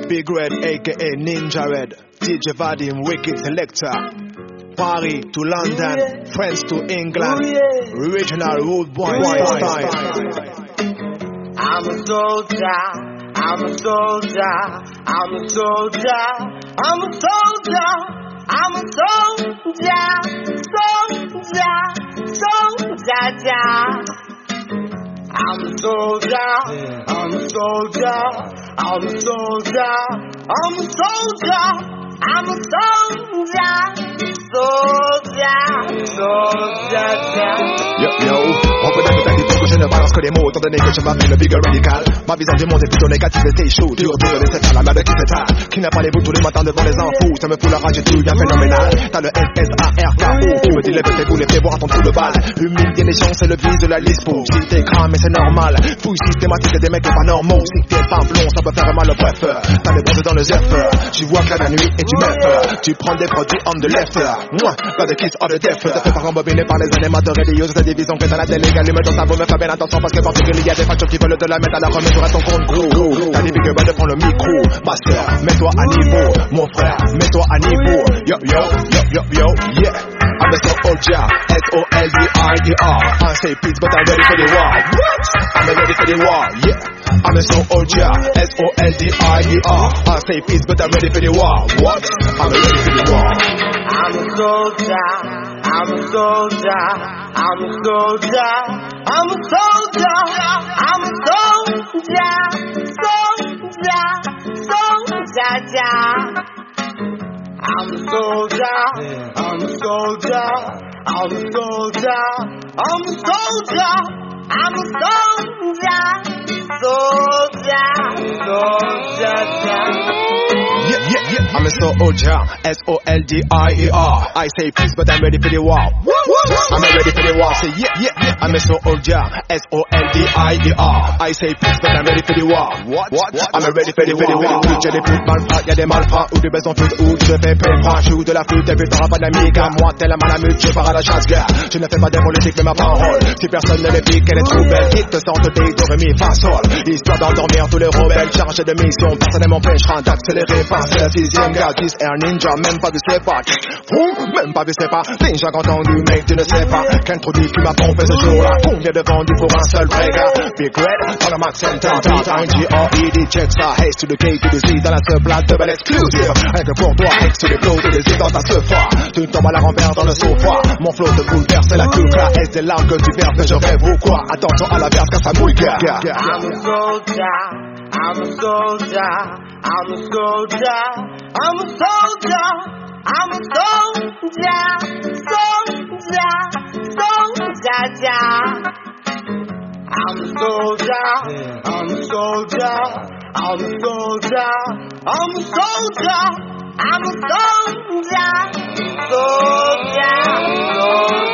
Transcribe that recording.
Big Red aka Ninja Red, DJ Vadim, Wicked Selector. Paris to London, France to England, original rude boy style. I'm a soldier, I'm a soldier, I'm a soldier, I'm a soldier, I'm a soldier, soldier. I'm a soldier, I'm a soldier, I'm a soldier, I'm a soldier, I'm a soldier. Yo, on peut dire que je ne balance que les mots, étant donné que je m'appelle le bigger radical. Ma vision du monde est plutôt négative et c'est chaud. Dur de laisser faire la merde qui s'étale. Qui n'a pas les bouts tous les matins devant les infos. Ça me fout la rage et tout bien phénoménal. T'as le SSARKO. Tu me dis les petits boules, les fais boire à ton trou de balle. Humilier les gens, c'est le vice de la lispo. Si t'es cramé, c'est normal. Fouille systématique des mecs pas normaux. Si t'es pas blond, ça peut faire mal au bref. T'as des bronzes dans le zef. Tu vois que la nuit et tu mets peur. Tu prends des produits on the left. Moi, pas de kiss on the deaf. Ça fait par embobiné par les animateurs religieux. C'est des divisions que t'as la télé. Allume ton cerveau, mais fais bien attention parce que particulier y a des factures qui veulent te la mettre à la remise sur ton compte gros. T'as dit big bad de prendre le micro. Master, mets-toi à niveau. Mon frère, mets-toi à niveau. Yo, yo, yo, yo, yo, yeah. I'm a soldier, S-O-L-D-I-E-R. I say peace, but I'm ready for the war. What? I'm ready for the war, yeah. I'm a soldier, S-O-L-D-I-E-R. I say peace, but I'm ready for the war. What? I'm ready for the war. I'm a soldier, I'm a soldier, I'm a soldier, I'm a soldier, I'm a soldier, soldier. I'm a soldier, I'm a soldier, I'm a soldier, I'm a soldier, I'm a soldier. Yeah, I'm a soldier, S-O-L-D-I-E-R. I say peace, but I'm ready for the war. I'm ready for the war. Say yeah. I'm a soldier, S-O-L-D-I-E-R. I say peace, but I'm ready for the war. What? I'm ready for the war. J'ai des putes malfrats, y'a des malfrats ou des baisses en foot ou je fais pétra. Je joue de la flûte et puis t'auras pas d'amique. À moi, tellement la mute, je pars à la chasse, gars. Je ne fais pas des politiques, mais ma parole. Si personne ne les pique, elle est trop belle. Hit te sens de tes do, ré, mi, fa, sol. Histoire d'endormir tous les rebelles. Chargés de mission, personne ne m'empêchera d'accélérer. C'est le sixième gars, 10 Air Ninja, même pas vu c'est pas. Même pas vu c'est pas. Ninja entendu, mec, tu ne sais pas. Qu'introduit qui m'a pompé ce jour-là. Combien de vendus pour un seul vrai gars? Big Red, dans la Max Center, T-I-G-R-E-D, check ça. Haste to the K to the Z, dans la subplate, double exclusive. Rien que pour toi, X to the flow, to the Z dans ta sofa. Tu tombes à la renverse dans le sofa. Mon flow te bouleverse, c'est la coupe là. Est-ce des larmes que tu verses, que je rêve ou quoi? Attention à la verse, car ça mouille, gars. I'm a soldier, I'm a soldier, I'm a soldier, I'm a soldier, I'm a soldier, soldier. I'm a soldier, I'm a soldier, I'm a soldier, I'm a soldier, I'm a soldier, soldier.